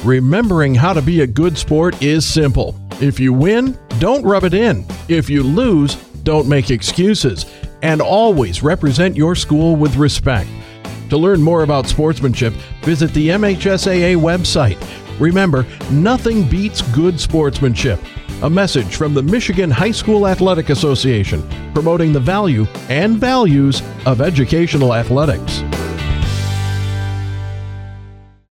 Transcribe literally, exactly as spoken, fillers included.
Remembering how to be a good sport is simple. If you win, don't rub it in. If you lose, don't make excuses. And always represent your school with respect. To learn more about sportsmanship, visit the M H S A A website. Remember, nothing beats good sportsmanship. A message from the Michigan High School Athletic Association, promoting the value and values of educational athletics.